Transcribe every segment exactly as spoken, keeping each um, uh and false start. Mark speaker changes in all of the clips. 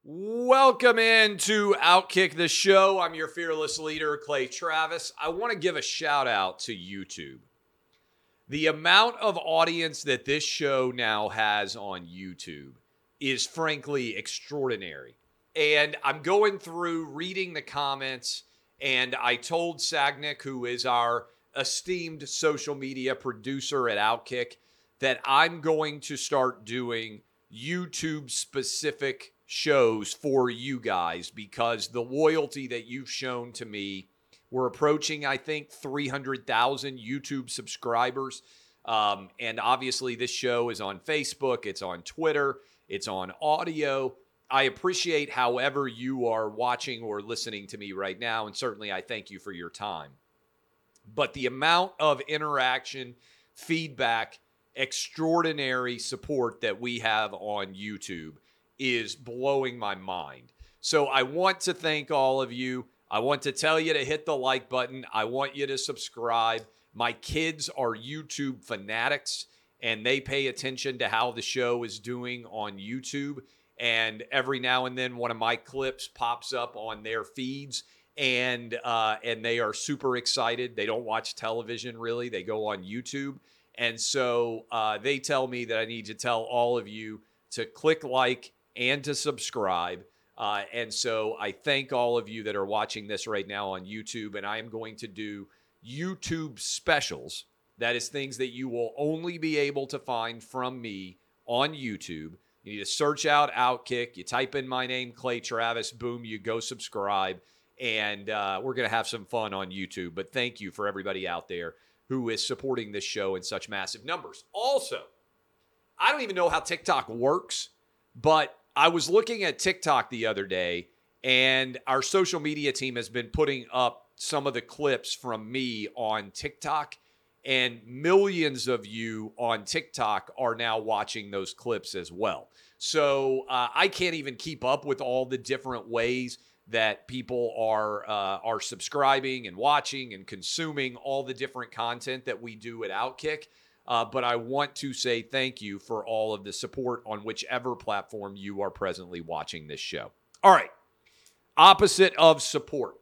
Speaker 1: Welcome into Outkick the Show. I'm your fearless leader, Clay Travis. I want to give a shout out to YouTube. The amount of audience that this show now has on YouTube is frankly extraordinary. And I'm going through reading the comments, and I told Sagnick, who is our esteemed social media producer at Outkick, that I'm going to start doing YouTube-specific shows for you guys because the loyalty that you've shown to me, we're approaching, I think, three hundred thousand YouTube subscribers. Um, and obviously, this show is on Facebook, it's on Twitter, it's on audio. I appreciate however you are watching or listening to me right now, and certainly I thank you for your time. But the amount of interaction, feedback, extraordinary support that we have on YouTube is blowing my mind. So I want to thank all of you. I want to tell you to hit the like button. I want you to subscribe. My kids are YouTube fanatics, and they pay attention to how the show is doing on YouTube. And every now and then, one of my clips pops up on their feeds, and uh, and they are super excited. They don't watch television, really. They go on YouTube. And so uh, they tell me that I need to tell all of you to click like and to subscribe. Uh, and so I thank all of you that are watching this right now on YouTube. And I am going to do YouTube specials. That is things that you will only be able to find from me on YouTube. You need to search out Outkick. You type in my name, Clay Travis. Boom, you go subscribe. And uh, we're going to have some fun on YouTube. But thank you for everybody out there who is supporting this show in such massive numbers. Also, I don't even know how TikTok works, but I was looking at TikTok the other day, and our social media team has been putting up some of the clips from me on TikTok, and millions of you on TikTok are now watching those clips as well. So uh, I can't even keep up with all the different ways that people are uh, are subscribing and watching and consuming all the different content that we do at Outkick. Uh, but I want to say thank you for all of the support on whichever platform you are presently watching this show. All right. Opposite of support.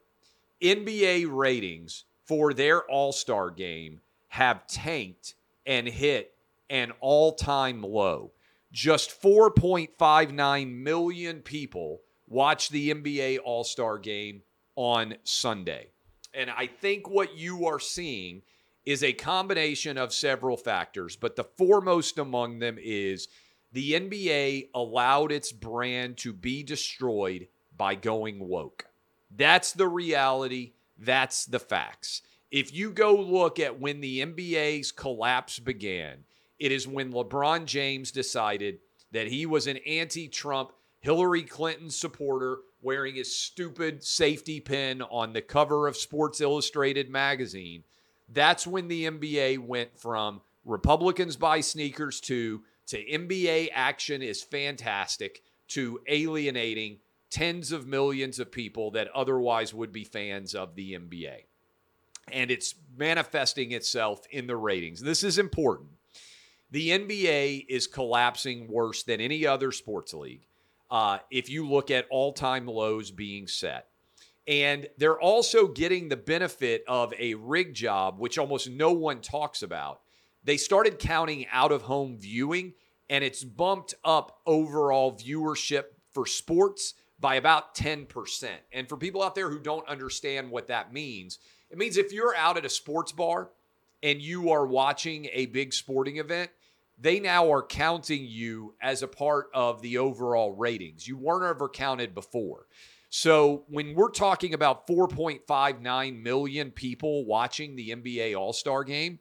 Speaker 1: N B A ratings for their All-Star game have tanked and hit an all-time low. Just four point five nine million people watched the N B A All-Star game on Sunday. And I think what you are seeing is a combination of several factors, but the foremost among them is the N B A allowed its brand to be destroyed by going woke. That's the reality. That's the facts. If you go look at when the N B A's collapse began, it is when LeBron James decided that he was an anti-Trump, Hillary Clinton supporter wearing his stupid safety pin on the cover of Sports Illustrated magazine. That's when the N B A went from Republicans buy sneakers to, to N B A action is fantastic to alienating tens of millions of people that otherwise would be fans of the N B A. And it's manifesting itself in the ratings. This is important. The N B A is collapsing worse than any other sports league. Uh, if you look at all-time lows being set. And they're also getting the benefit of a rig job, which almost no one talks about. They started counting out-of-home viewing, and it's bumped up overall viewership for sports by about ten percent. And for people out there who don't understand what that means, it means if you're out at a sports bar and you are watching a big sporting event, they now are counting you as a part of the overall ratings. You weren't ever counted before. So when we're talking about four point five nine million people watching the N B A All-Star game,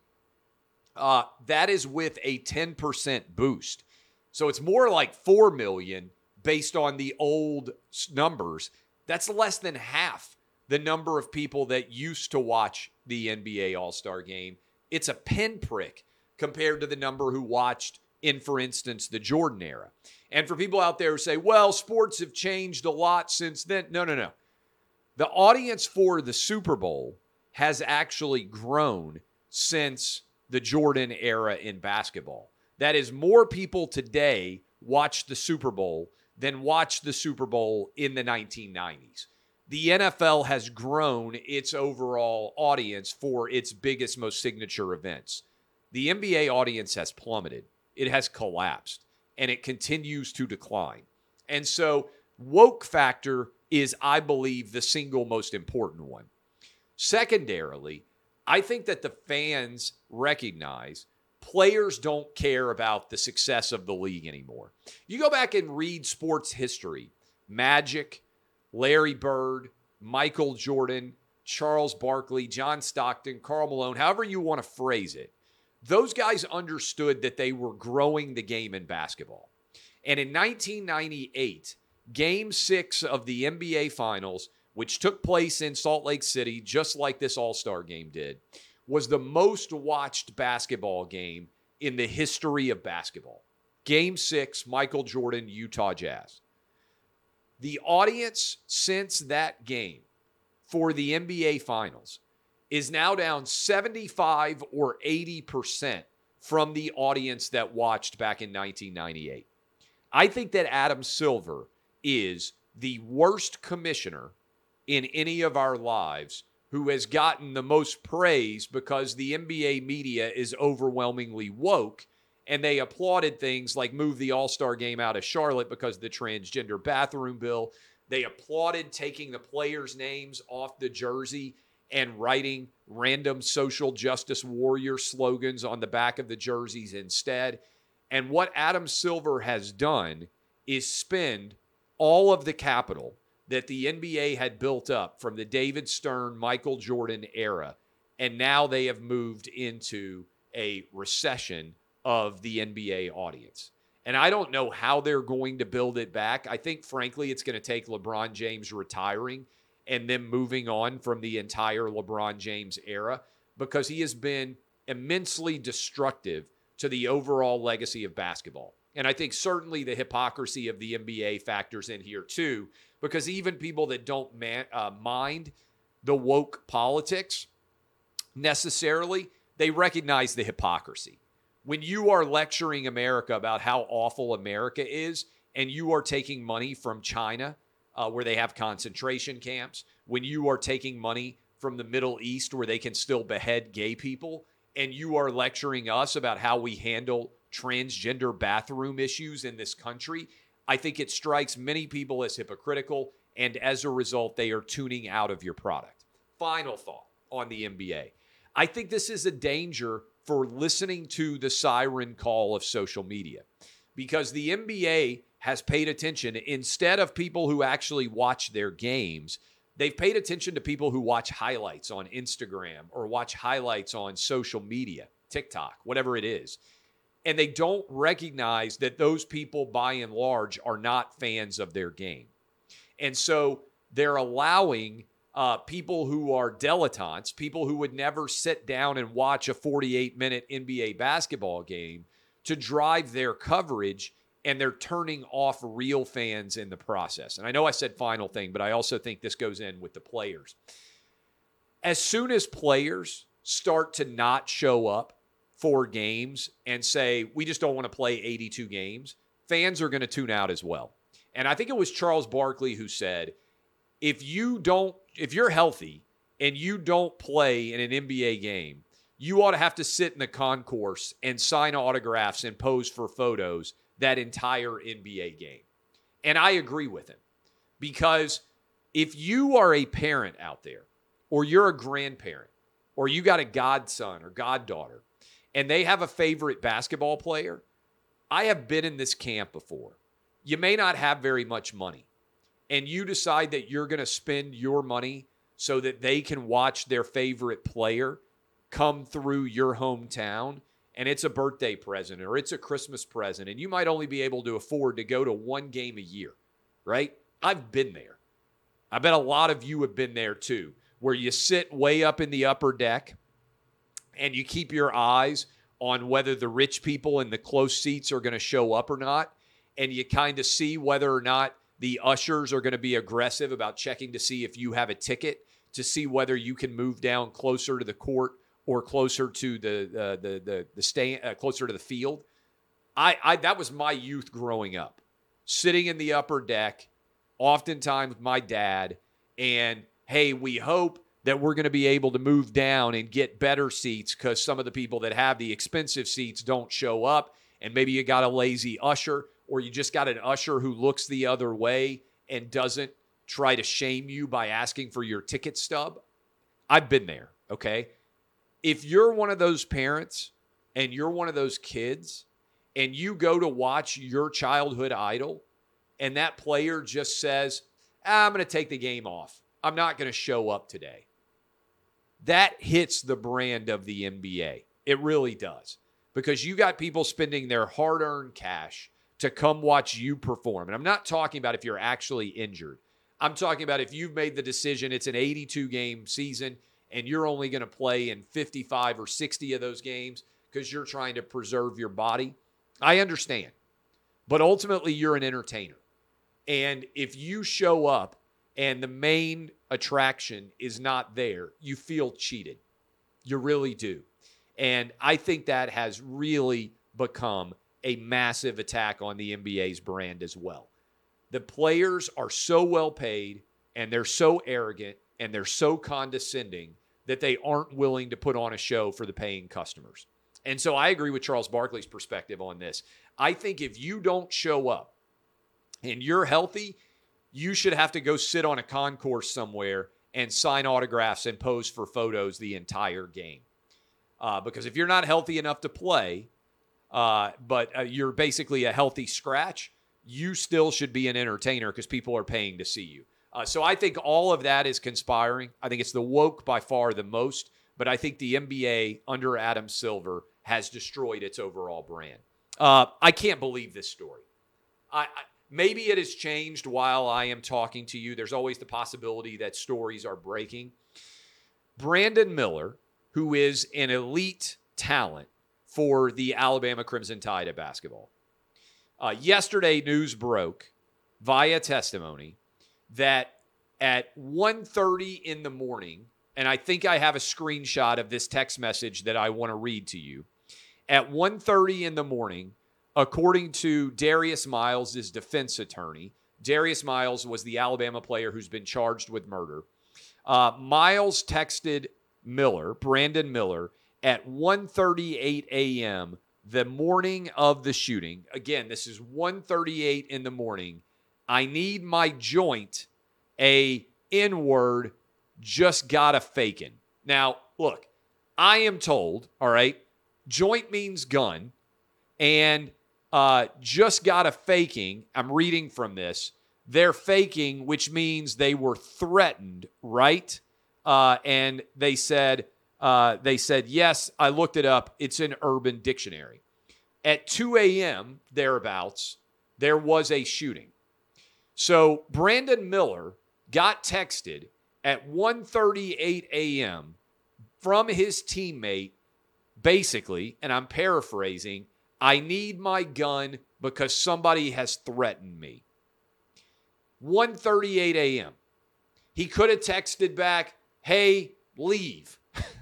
Speaker 1: uh, that is with a ten percent boost. So it's more like four million based on the old numbers. That's less than half the number of people that used to watch the N B A All-Star game. It's a pinprick compared to the number who watched in, for instance, the Jordan era. And for people out there who say, well, sports have changed a lot since then. No, no, no. The audience for the Super Bowl has actually grown since the Jordan era in basketball. That is, more people today watch the Super Bowl than watch the Super Bowl in the nineteen nineties. The N F L has grown its overall audience for its biggest, most signature events. The N B A audience has plummeted. It has collapsed, and it continues to decline. And so woke factor is, I believe, the single most important one. Secondarily, I think that the fans recognize players don't care about the success of the league anymore. You go back and read sports history. Magic, Larry Bird, Michael Jordan, Charles Barkley, John Stockton, Karl Malone, however you want to phrase it. Those guys understood that they were growing the game in basketball. And in nineteen ninety-eight, Game six of the N B A Finals, which took place in Salt Lake City, just like this All-Star game did, was the most watched basketball game in the history of basketball. Game six, Michael Jordan, Utah Jazz. The audience since that game for the N B A Finals is now down seventy-five or eighty percent from the audience that watched back in nineteen ninety-eight. I think that Adam Silver is the worst commissioner in any of our lives who has gotten the most praise because the N B A media is overwhelmingly woke, and they applauded things like move the All-Star game out of Charlotte because of the transgender bathroom bill. They applauded taking the players' names off the jersey and writing random social justice warrior slogans on the back of the jerseys instead. And what Adam Silver has done is spend all of the capital that the N B A had built up from the David Stern, Michael Jordan era, and now they have moved into a recession of the N B A audience. And I don't know how they're going to build it back. I think, frankly, it's going to take LeBron James retiring and then moving on from the entire LeBron James era, because he has been immensely destructive to the overall legacy of basketball. And I think certainly the hypocrisy of the N B A factors in here too, because even people that don't man, uh, mind the woke politics necessarily, they recognize the hypocrisy. When you are lecturing America about how awful America is, and you are taking money from China, uh, where they have concentration camps, when you are taking money from the Middle East where they can still behead gay people, and you are lecturing us about how we handle transgender bathroom issues in this country, I think it strikes many people as hypocritical, and as a result, they are tuning out of your product. Final thought on the N B A. I think this is a danger for listening to the siren call of social media, because the N B A has paid attention. Instead of people who actually watch their games, they've paid attention to people who watch highlights on Instagram or watch highlights on social media, TikTok, whatever it is. And they don't recognize that those people, by and large, are not fans of their game. And so they're allowing uh, people who are dilettantes, people who would never sit down and watch a forty-eight minute N B A basketball game, to drive their coverage, and they're turning off real fans in the process. And I know I said final thing, but I also think this goes in with the players. As soon as players start to not show up for games and say, we just don't want to play eighty-two games, fans are going to tune out as well. And I think it was Charles Barkley who said, if you don't, if you're healthy and you don't play in an N B A game, you ought to have to sit in the concourse and sign autographs and pose for photos that entire N B A game. And I agree with him, because if you are a parent out there, or you're a grandparent, or you got a godson or goddaughter, and they have a favorite basketball player, I have been in this camp before. You may not have very much money, and you decide that you're going to spend your money so that they can watch their favorite player come through your hometown, and it's a birthday present or it's a Christmas present, and you might only be able to afford to go to one game a year, right? I've been there. I bet a lot of you have been there too, where you sit way up in the upper deck and you keep your eyes on whether the rich people in the close seats are going to show up or not, and you kind of see whether or not the ushers are going to be aggressive about checking to see if you have a ticket, to see whether you can move down closer to the court or closer to the uh, the the the stand, uh, closer to the field. I, I that was my youth growing up. sitting in the upper deck, oftentimes my dad, and hey, we hope that we're going to be able to move down and get better seats because some of the people that have the expensive seats don't show up, and maybe you got a lazy usher, or you just got an usher who looks the other way and doesn't try to shame you by asking for your ticket stub. I've been there, okay? If you're one of those parents and you're one of those kids and you go to watch your childhood idol and that player just says, ah, I'm going to take the game off. I'm not going to show up today. That hits the brand of the N B A. It really does. Because you got people spending their hard-earned cash to come watch you perform. And I'm not talking about if you're actually injured. I'm talking about if you've made the decision it's an eighty-two game season and you're only going to play in fifty-five or sixty of those games because you're trying to preserve your body. I understand. But ultimately, you're an entertainer. And if you show up and the main attraction is not there, you feel cheated. You really do. And I think that has really become a massive attack on the N B A's brand as well. The players are so well paid and they're so arrogant and they're so condescending that they aren't willing to put on a show for the paying customers. And so I agree with Charles Barkley's perspective on this. I think if you don't show up and you're healthy, you should have to go sit on a concourse somewhere and sign autographs and pose for photos the entire game. Uh, because if you're not healthy enough to play, uh, but uh, you're basically a healthy scratch, you still should be an entertainer because people are paying to see you. Uh, so I think all of that is conspiring. I think it's the woke by far the most, but I think the N B A under Adam Silver has destroyed its overall brand. Uh, I can't believe this story. I, I Maybe it has changed while I am talking to you. There's always the possibility that stories are breaking. Brandon Miller, who is an elite talent for the Alabama Crimson Tide of basketball. Uh, yesterday, news broke via testimony that at one thirty in the morning, and I think I have a screenshot of this text message that I want to read to you. At one thirty in the morning, according to Darius Miles, his defense attorney, Darius Miles was the Alabama player who's been charged with murder. Uh, Miles texted Miller, Brandon Miller, at one thirty-eight a.m. the morning of the shooting. Again, this is one thirty-eight in the morning. I need my joint, a N-word, just got a fakin'. Now, look, I am told, all right, joint means gun, and uh, just got a faking, I'm reading from this, they're faking, which means they were threatened, right? Uh, and they said, uh, they said, yes, I looked it up. It's in Urban Dictionary. At two a.m., thereabouts, there was a shooting. So Brandon Miller got texted at one thirty-eight a.m. from his teammate, basically, and I'm paraphrasing, I need my gun because somebody has threatened me. one thirty-eight a.m. He could have texted back, hey, leave.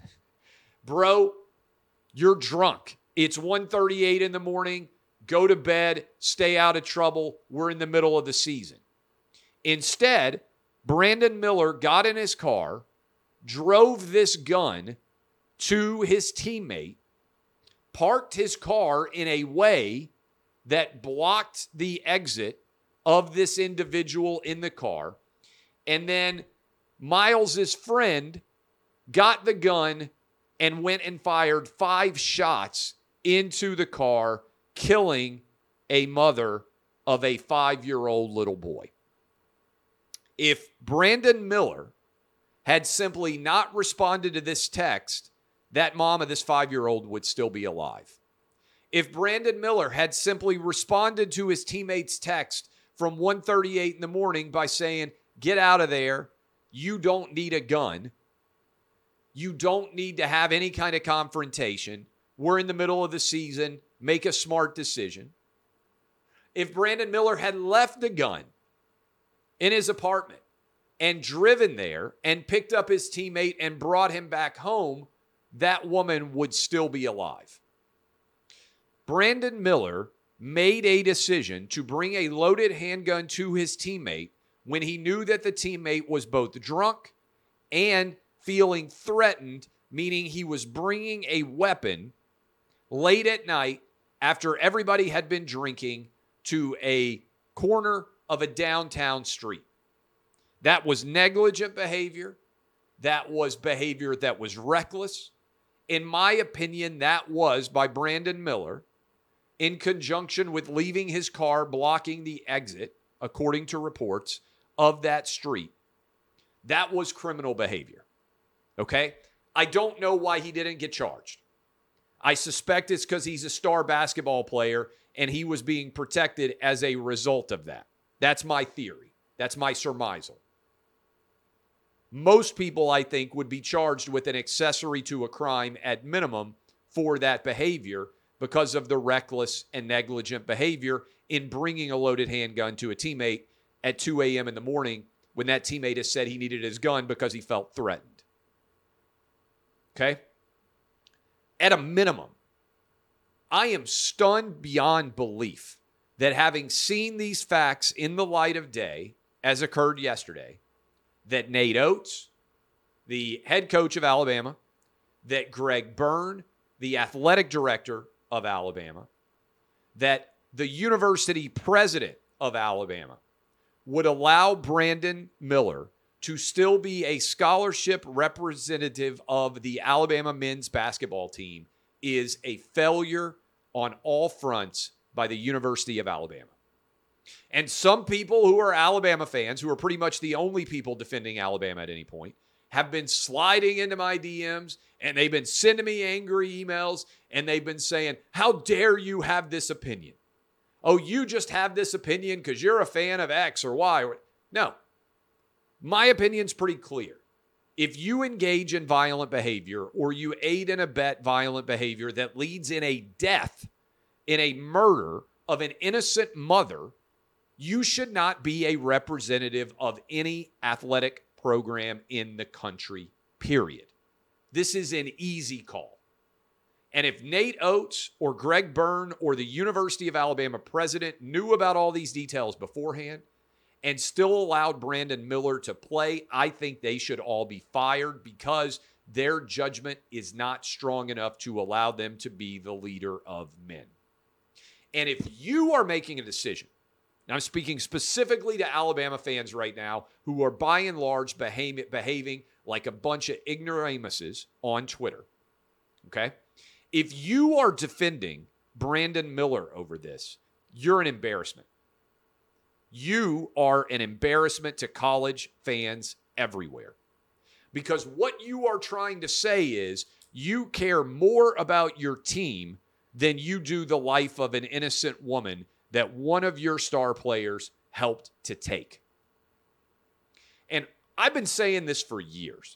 Speaker 1: Bro, you're drunk. It's one thirty-eight in the morning. Go to bed. Stay out of trouble. We're in the middle of the season. Instead, Brandon Miller got in his car, drove this gun to his teammate, parked his car in a way that blocked the exit of this individual in the car, and then Miles's friend got the gun and went and fired five shots into the car, killing a mother of a five-year-old little boy. If Brandon Miller had simply not responded to this text, that mom of this five-year-old would still be alive. If Brandon Miller had simply responded to his teammate's text from one thirty-eight in the morning by saying, get out of there, you don't need a gun, you don't need to have any kind of confrontation, we're in the middle of the season, make a smart decision. If Brandon Miller had left the gun in his apartment and driven there and picked up his teammate and brought him back home, that woman would still be alive. Brandon Miller made a decision to bring a loaded handgun to his teammate when he knew that the teammate was both drunk and feeling threatened, meaning he was bringing a weapon late at night after everybody had been drinking to a corner of a downtown street. That was negligent behavior. That was behavior that was reckless. In my opinion, that was by Brandon Miller in conjunction with leaving his car blocking the exit, according to reports, of that street. That was criminal behavior. Okay? I don't know why he didn't get charged. I suspect it's because he's a star basketball player and he was being protected as a result of that. That's my theory. That's my surmisal. Most people, I think, would be charged with an accessory to a crime at minimum for that behavior because of the reckless and negligent behavior in bringing a loaded handgun to a teammate at two a.m. in the morning when that teammate has said he needed his gun because he felt threatened. Okay? At a minimum, I am stunned beyond belief that having seen these facts in the light of day, as occurred yesterday, that Nate Oates, the head coach of Alabama, that Greg Byrne, the athletic director of Alabama, that the university president of Alabama would allow Brandon Miller to still be a scholarship representative of the Alabama men's basketball team is a failure on all fronts by the University of Alabama. And some people who are Alabama fans, who are pretty much the only people defending Alabama at any point, have been sliding into my D Ms and they've been sending me angry emails and they've been saying, how dare you have this opinion? Oh, you just have this opinion because you're a fan of X or Y. No. My opinion's pretty clear. If you engage in violent behavior or you aid and abet violent behavior that leads in a death, in a murder of an innocent mother, you should not be a representative of any athletic program in the country, period. This is an easy call. And if Nate Oates or Greg Byrne or the University of Alabama president knew about all these details beforehand and still allowed Brandon Miller to play, I think they should all be fired because their judgment is not strong enough to allow them to be the leader of men. And if you are making a decision, and I'm speaking specifically to Alabama fans right now who are by and large behave, behaving like a bunch of ignoramuses on Twitter, okay? If you are defending Brandon Miller over this, you're an embarrassment. You are an embarrassment to college fans everywhere. Because what you are trying to say is you care more about your team than you do the life of an innocent woman that one of your star players helped to take. And I've been saying this for years.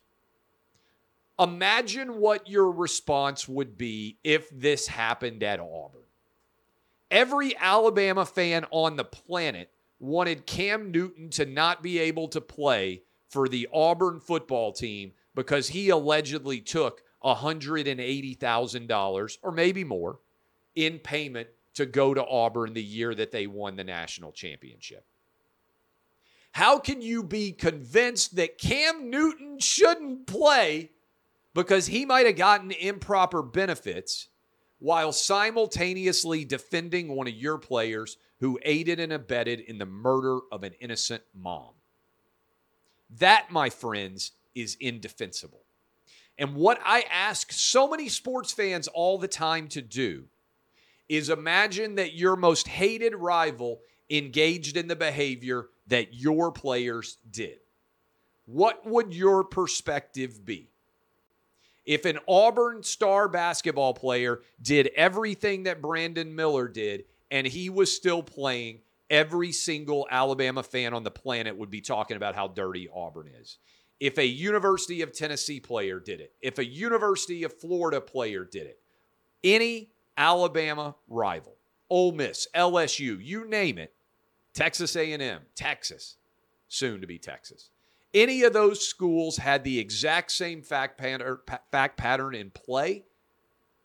Speaker 1: Imagine what your response would be if this happened at Auburn. Every Alabama fan on the planet wanted Cam Newton to not be able to play for the Auburn football team because he allegedly took one hundred eighty thousand dollars or maybe more in payment to go to Auburn the year that they won the national championship. How can you be convinced that Cam Newton shouldn't play because he might have gotten improper benefits while simultaneously defending one of your players who aided and abetted in the murder of an innocent mom? That, my friends, is indefensible. And what I ask so many sports fans all the time to do is imagine that your most hated rival engaged in the behavior that your players did. What would your perspective be? If an Auburn star basketball player did everything that Brandon Miller did and he was still playing, every single Alabama fan on the planet would be talking about how dirty Auburn is. If a University of Tennessee player did it, if a University of Florida player did it, any Alabama rival, Ole Miss, L S U, you name it, Texas A and M, Texas, soon to be Texas. Any of those schools had the exact same fact pattern, fact pattern in play,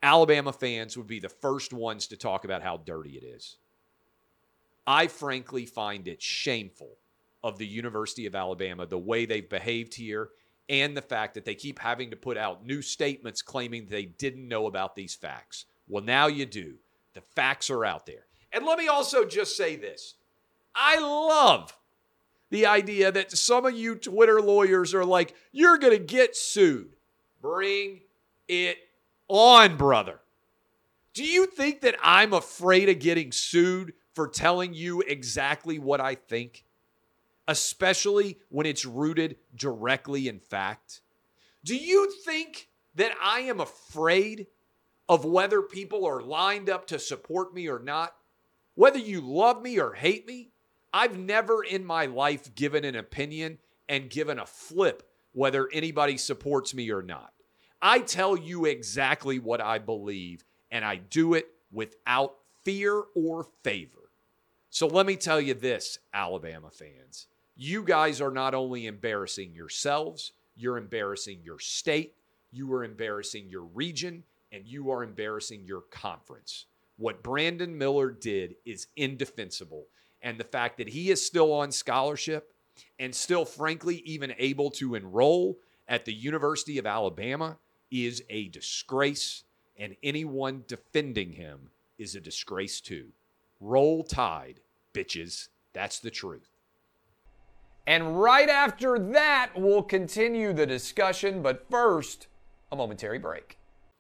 Speaker 1: Alabama fans would be the first ones to talk about how dirty it is. I frankly find it shameful of the University of Alabama, the way they've behaved here, and the fact that they keep having to put out new statements claiming they didn't know about these facts. Well, now you do. The facts are out there. And let me also just say this. I love the idea that some of you Twitter lawyers are like, you're going to get sued. Bring it on, brother. Do you think that I'm afraid of getting sued for telling you exactly what I think? Especially when it's rooted directly in fact? Do you think that I am afraid of whether people are lined up to support me or not? Whether you love me or hate me? I've never in my life given an opinion and given a flip whether anybody supports me or not. I tell you exactly what I believe, and I do it without fear or favor. So let me tell you this, Alabama fans. You guys are not only embarrassing yourselves, you're embarrassing your state, you are embarrassing your region, and you are embarrassing your conference. What Brandon Miller did is indefensible. And the fact that he is still on scholarship and still, frankly, even able to enroll at the University of Alabama is a disgrace. And anyone defending him is a disgrace too. Roll Tide, bitches. That's the truth.
Speaker 2: And right after that, we'll continue the discussion. But first, a momentary break.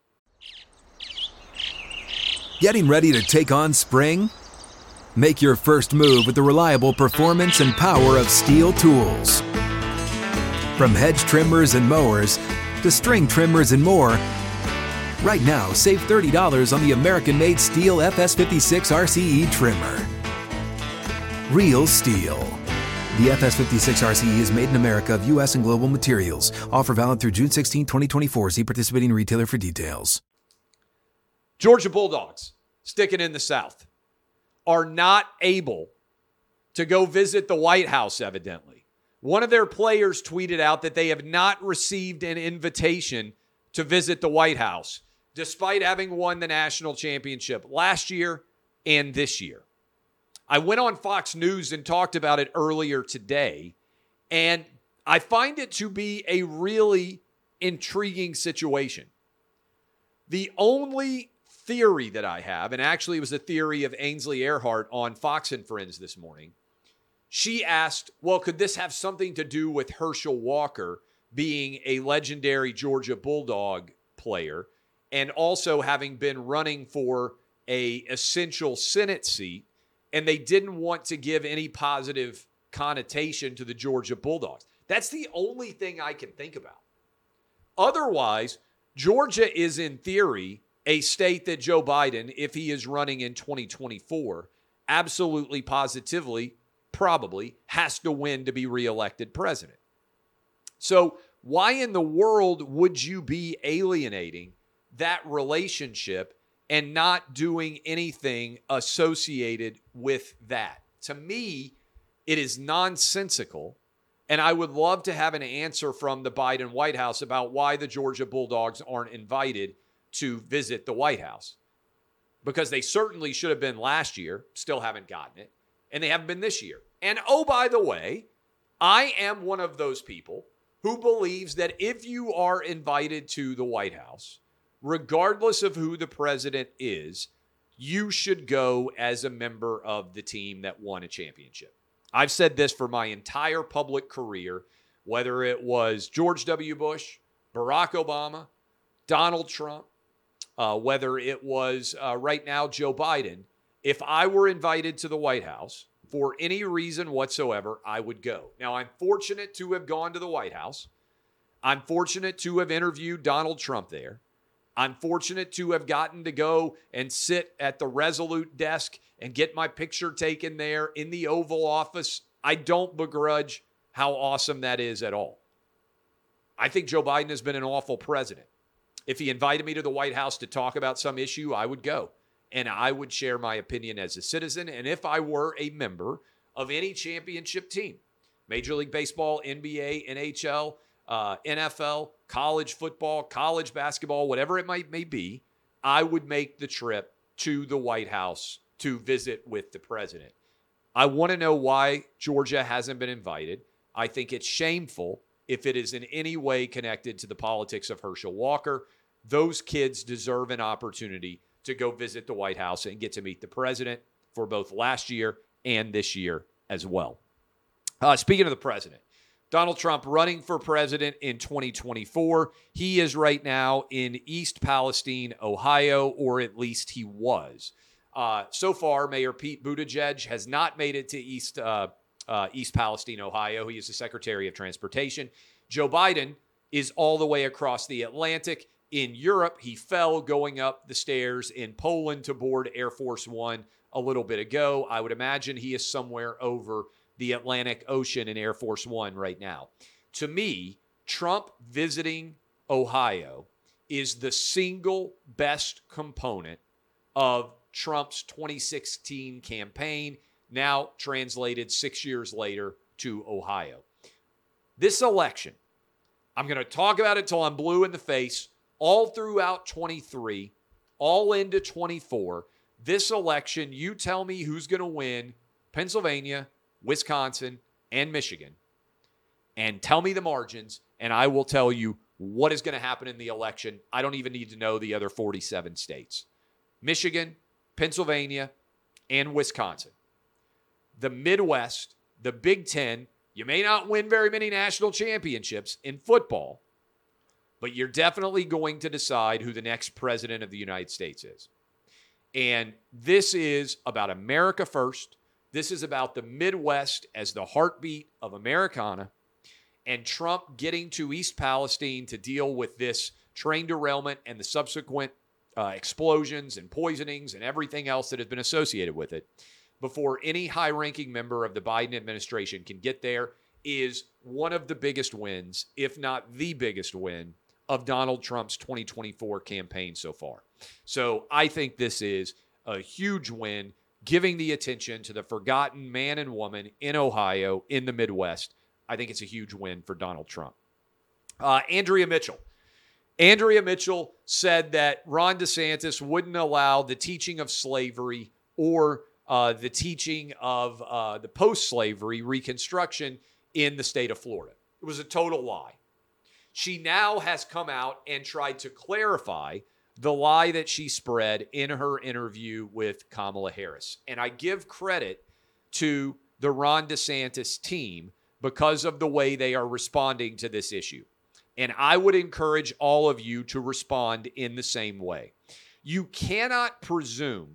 Speaker 3: Getting ready to take on spring? Make your first move with the reliable performance and power of Steel tools. From hedge trimmers and mowers to string trimmers and more, right now save thirty dollars on the American-made Steel F S fifty-six R C E trimmer. Real Steel. The F S fifty-six R C E is made in America of U S and global materials. Offer valid through June sixteenth, twenty twenty-four. See participating retailer for details.
Speaker 1: Georgia Bulldogs, sticking in the South, are not able to go visit the White House, evidently. One of their players tweeted out that they have not received an invitation to visit the White House, despite having won the national championship last year and this year. I went on Fox News and talked about it earlier today, and I find it to be a really intriguing situation. The only theory that I have, and actually it was a theory of Ainsley Earhart on Fox and Friends this morning, she asked, well, could this have something to do with Herschel Walker being a legendary Georgia Bulldog player and also having been running for a essential Senate seat, and they didn't want to give any positive connotation to the Georgia Bulldogs? That's the only thing I can think about. Otherwise, Georgia is in theory a state that Joe Biden, if he is running in twenty twenty-four, absolutely, positively, probably has to win to be reelected president. So why in the world would you be alienating that relationship and not doing anything associated with that? To me, it is nonsensical, and I would love to have an answer from the Biden White House about why the Georgia Bulldogs aren't invited to visit the White House, because they certainly should have been last year, still haven't gotten it, and they haven't been this year. And oh, by the way, I am one of those people who believes that if you are invited to the White House, regardless of who the president is, you should go as a member of the team that won a championship. I've said this for my entire public career, whether it was George W. Bush, Barack Obama, Donald Trump, Uh, whether it was uh, right now Joe Biden. If I were invited to the White House for any reason whatsoever, I would go. Now, I'm fortunate to have gone to the White House. I'm fortunate to have interviewed Donald Trump there. I'm fortunate to have gotten to go and sit at the Resolute desk and get my picture taken there in the Oval Office. I don't begrudge how awesome that is at all. I think Joe Biden has been an awful president. If he invited me to the White House to talk about some issue, I would go. And I would share my opinion as a citizen. And if I were a member of any championship team, Major League Baseball, N B A, N H L, uh, N F L, college football, college basketball, whatever it might may be, I would make the trip to the White House to visit with the president. I want to know why Georgia hasn't been invited. I think it's shameful if it is in any way connected to the politics of Herschel Walker. Those kids deserve an opportunity to go visit the White House and get to meet the president for both last year and this year as well. Uh, speaking of the president, Donald Trump running for president in twenty twenty-four. He is right now in East Palestine, Ohio, or at least he was. Uh, so far, Mayor Pete Buttigieg has not made it to East uh, uh, East Palestine, Ohio. He is the Secretary of Transportation. Joe Biden is all the way across the Atlantic. In Europe, he fell going up the stairs in Poland to board Air Force One a little bit ago. I would imagine he is somewhere over the Atlantic Ocean in Air Force One right now. To me, Trump visiting Ohio is the single best component of Trump's twenty sixteen campaign, now translated six years later to Ohio. This election, I'm going to talk about it till I'm blue in the face, all throughout twenty-three, all into twenty-four. This election, you tell me who's going to win Pennsylvania, Wisconsin, and Michigan, and tell me the margins, and I will tell you what is going to happen in the election. I don't even need to know the other forty-seven states. Michigan, Pennsylvania, and Wisconsin. The Midwest, the Big Ten, you may not win very many national championships in football, but you're definitely going to decide who the next president of the United States is. And this is about America first. This is about the Midwest as the heartbeat of Americana, and Trump getting to East Palestine to deal with this train derailment and the subsequent uh, explosions and poisonings and everything else that has been associated with it before any high-ranking member of the Biden administration can get there is one of the biggest wins, if not the biggest win, of Donald Trump's twenty twenty-four campaign so far. So I think this is a huge win, giving the attention to the forgotten man and woman in Ohio, in the Midwest. I think it's a huge win for Donald Trump. Uh, Andrea Mitchell. Andrea Mitchell said that Ron DeSantis wouldn't allow the teaching of slavery or uh, the teaching of uh, the post-slavery Reconstruction in the state of Florida. It was a total lie. She now has come out and tried to clarify the lie that she spread in her interview with Kamala Harris. And I give credit to the Ron DeSantis team because of the way they are responding to this issue. And I would encourage all of you to respond in the same way. You cannot presume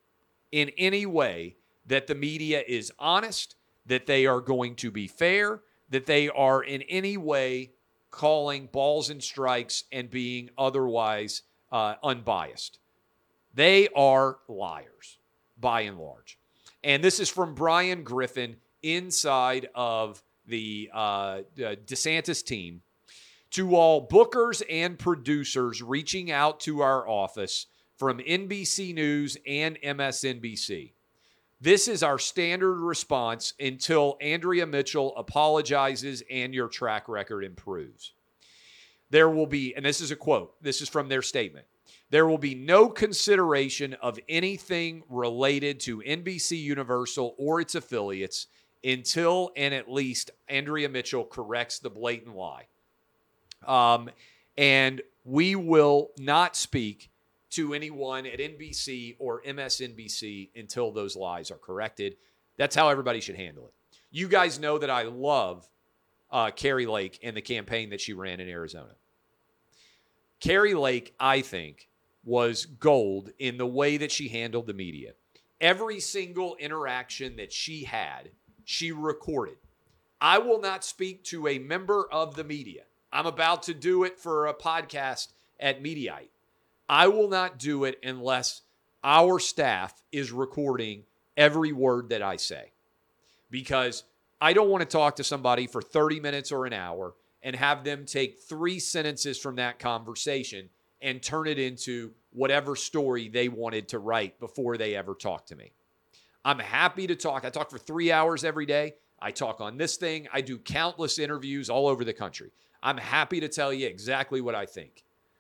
Speaker 1: in any way that the media is honest, that they are going to be fair, that they are in any way calling balls and strikes and being otherwise uh, unbiased. They are liars, by and large. And this is from Brian Griffin inside of the uh, DeSantis team. To all bookers and producers reaching out to our office from N B C News and M S N B C. This is our standard response until Andrea Mitchell apologizes and your track record improves. There will be, and this is a quote, this is from their statement, there will be no consideration of anything related to N B C Universal or its affiliates until and at least Andrea Mitchell corrects the blatant lie. Um, and we will not speak to anyone at N B C or M S N B C until those lies are corrected. That's how everybody should handle it. You guys know that I love uh, Kari Lake and the campaign that she ran in Arizona. Kari Lake, I think, was gold in the way that she handled the media. Every single interaction that she had, she recorded. I will not speak to a member of the media. I'm about to do it for a podcast at Mediaite. I will not do it unless our staff is recording every word that I say. Because I don't want to talk to somebody for thirty minutes or an hour and have them take three sentences from that conversation and turn it into whatever story they wanted to write before they ever talked to me. I'm happy to talk. I talk for three hours every day. I talk on this thing. I do countless interviews all over the country. I'm happy to tell you exactly what I think.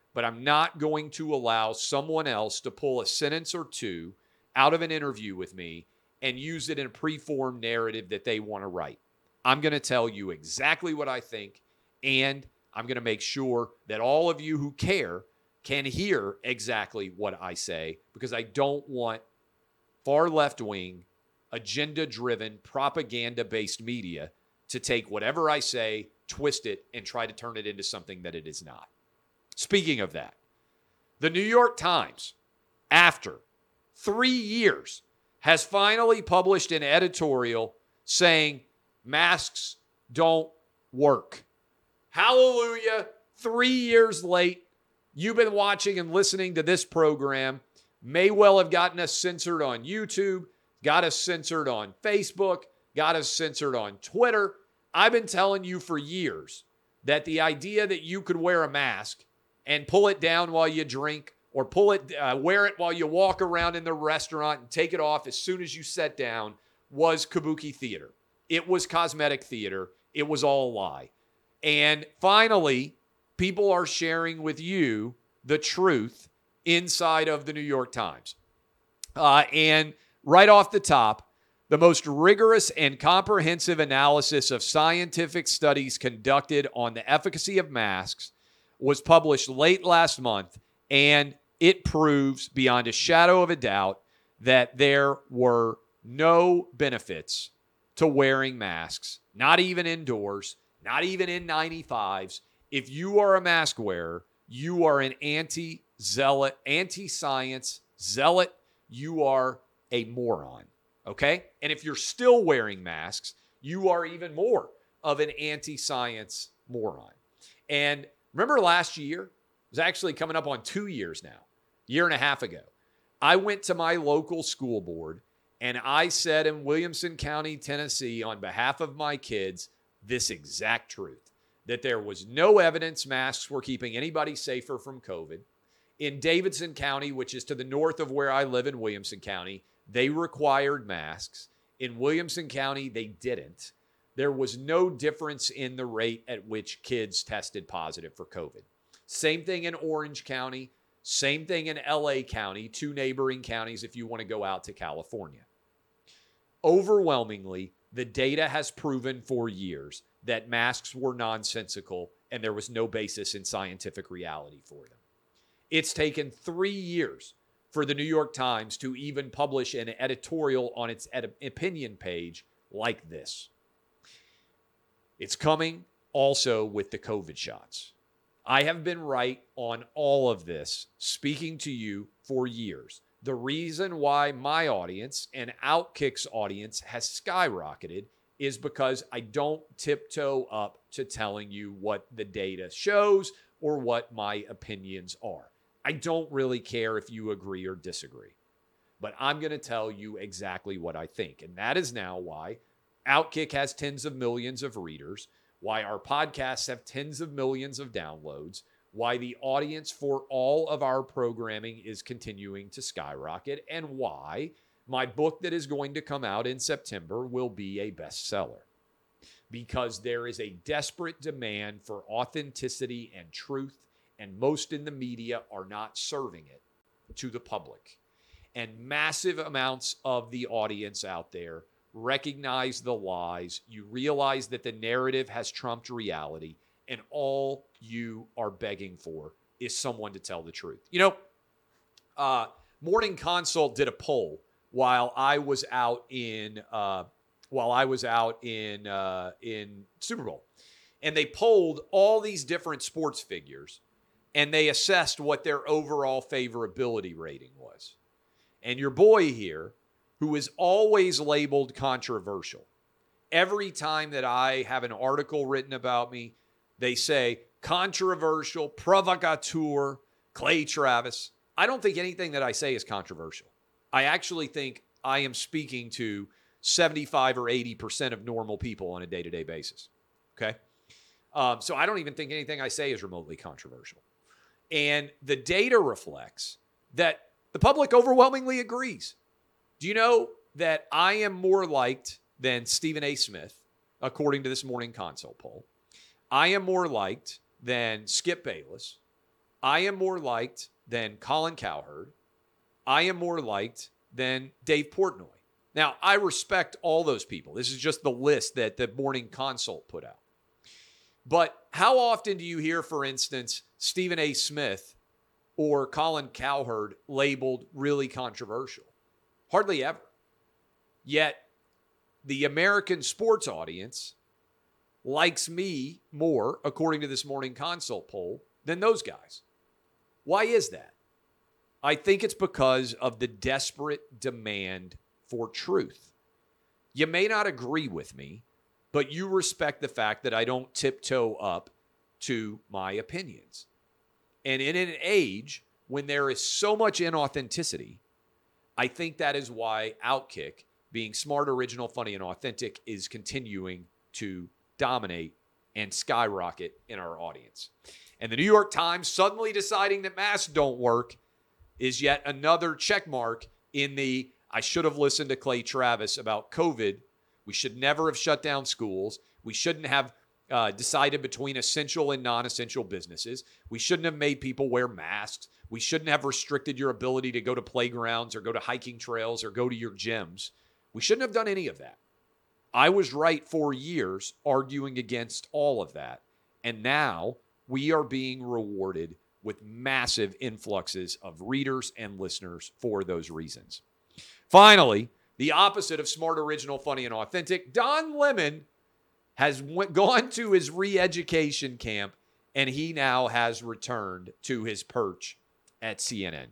Speaker 1: but I'm not going to allow someone else to pull a sentence or two out of an interview with me and use it in a preformed narrative that they want to write. I'm going to tell you exactly what I think, and I'm going to make sure that all of you who care can hear exactly what I say, because I don't want far left-wing, agenda-driven, propaganda-based media to take whatever I say, twist it, and try to turn it into something that it is not. Speaking of that, the New York Times, after three years, has finally published an editorial saying masks don't work. Hallelujah. Three years late. You've been watching and listening to this program. May well have gotten us censored on YouTube, got us censored on Facebook, got us censored on Twitter. I've been telling you for years that the idea that you could wear a mask and pull it down while you drink, or pull it, uh, wear it while you walk around in the restaurant and take it off as soon as you sit down, was kabuki theater. It was cosmetic theater. It was all a lie. And finally, people are sharing with you the truth inside of the New York Times. Uh, and right off the top, the most rigorous and comprehensive analysis of scientific studies conducted on the efficacy of masks was published late last month, and it proves beyond a shadow of a doubt that there were no benefits to wearing masks, not even indoors, not even N ninety-fives. If you are a mask wearer, you are an anti-zealot, anti-science zealot. You are a moron, okay? And if you're still wearing masks, you are even more of an anti-science moron. And remember last year? It was actually coming up on two years now, a year and a half ago. I went to my local school board and I said in Williamson County, Tennessee, on behalf of my kids, this exact truth, that there was no evidence masks were keeping anybody safer from COVID. In Davidson County, which is to the north of where I live in Williamson County, they required masks. In Williamson County, they didn't. There was no difference in the rate at which kids tested positive for COVID. Same thing in Orange County. Same thing in L A County, two neighboring counties if you want to go out to California. Overwhelmingly, the data has proven for years that masks were nonsensical and there was no basis in scientific reality for them. It's taken three years for the New York Times to even publish an editorial on its ed- opinion page like this. It's coming also with the COVID shots. I have been right on all of this, speaking to you for years. The reason why my audience and Outkick's audience has skyrocketed is because I don't tiptoe up to telling you what the data shows or what my opinions are. I don't really care if you agree or disagree, but I'm going to tell you exactly what I think. And that is now why Outkick has tens of millions of readers, why our podcasts have tens of millions of downloads, why the audience for all of our programming is continuing to skyrocket, and why my book that is going to come out in September will be a bestseller. Because there is a desperate demand for authenticity and truth, and most in the media are not serving it to the public. And massive amounts of the audience out there recognize the lies. You realize that the narrative has trumped reality, and all you are begging for is someone to tell the truth. You know, uh, Morning Consult did a poll while I was out in uh, while I was out in uh, in Super Bowl, and they polled all these different sports figures, and they assessed what their overall favorability rating was. And your boy here, who is always labeled controversial, every time that I have an article written about me, they say controversial, provocateur, Clay Travis. I don't think anything that I say is controversial. I actually think I am speaking to seventy-five or eighty percent of normal people on a day-to-day basis. Okay? Um, so I don't even think anything I say is remotely controversial. And the data reflects that the public overwhelmingly agrees. Do you know that I am more liked than Stephen A. Smith, according to this Morning Consult poll? I am more liked than Skip Bayless. I am more liked than Colin Cowherd. I am more liked than Dave Portnoy. Now, I respect all those people. This is just the list that the Morning Consult put out. But how often do you hear, for instance, Stephen A. Smith or Colin Cowherd labeled really controversial? Hardly ever. Yet, the American sports audience likes me more, according to this Morning Consult poll, than those guys. Why is that? I think it's because of the desperate demand for truth. You may not agree with me, but you respect the fact that I don't tiptoe up to my opinions. And in an age when there is so much inauthenticity, I think that is why Outkick, being smart, original, funny, and authentic, is continuing to dominate and skyrocket in our audience. And the New York Times suddenly deciding that masks don't work is yet another check mark in the I should have listened to Clay Travis about COVID. We should never have shut down schools. We shouldn't have uh, decided between essential and non-essential businesses. We shouldn't have made people wear masks. We shouldn't have restricted your ability to go to playgrounds or go to hiking trails or go to your gyms. We shouldn't have done any of that. I was right for years arguing against all of that. And now we are being rewarded with massive influxes of readers and listeners for those reasons. Finally, the opposite of smart, original, funny, and authentic, Don Lemon has went, gone to his re-education camp, and he now has returned to his perch at C N N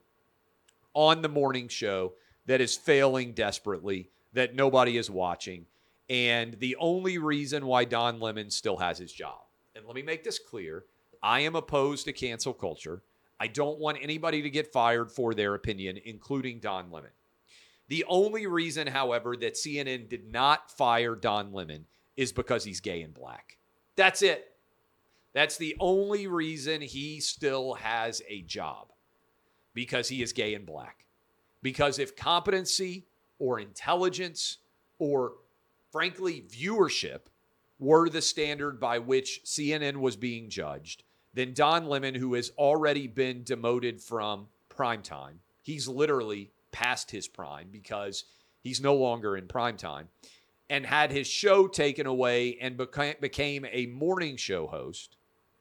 Speaker 1: on the morning show that is failing desperately, that nobody is watching, and the only reason why Don Lemon still has his job. And let me make this clear. I am opposed to cancel culture. I don't want anybody to get fired for their opinion, including Don Lemon. The only reason, however, that C N N did not fire Don Lemon is because he's gay and black. That's it. That's the only reason he still has a job, because he is gay and black. Because if competency or intelligence or, frankly, viewership were the standard by which C N N was being judged, then Don Lemon, who has already been demoted from primetime, he's literally past his prime because he's no longer in primetime, and had his show taken away and beca- became a morning show host,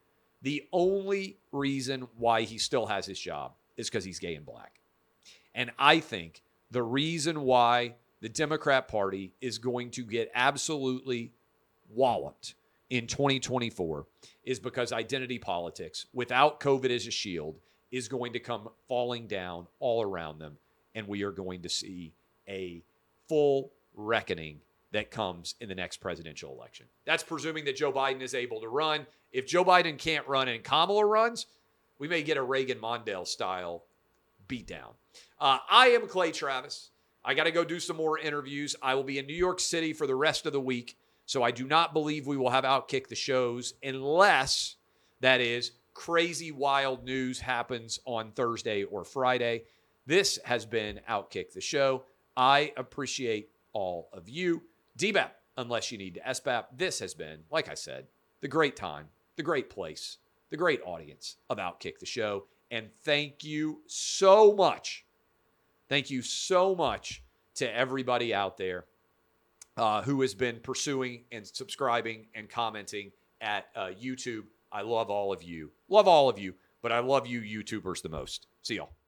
Speaker 1: the only reason why he still has his job is because he's gay and black. And I think the reason why the Democrat Party is going to get absolutely walloped in twenty twenty-four is because identity politics, without COVID as a shield, is going to come falling down all around them. And we are going to see a full reckoning that comes in the next presidential election. That's presuming that Joe Biden is able to run. If Joe Biden can't run and Kamala runs, we may get a Reagan-Mondale style beatdown. Uh, I am Clay Travis. I got to go do some more interviews. I will be in New York City for the rest of the week, so I do not believe we will have Outkick the shows unless, that is, crazy wild news happens on Thursday or Friday. This has been Outkick the show. I appreciate all of you. D B A P, unless you need to S B A P. This has been, like I said, the great time, the great place, the great audience of Outkick the show. And thank you so much. Thank you so much to everybody out there uh, who has been pursuing and subscribing and commenting at uh, YouTube. I love all of you. Love all of you, but I love you YouTubers the most. See y'all.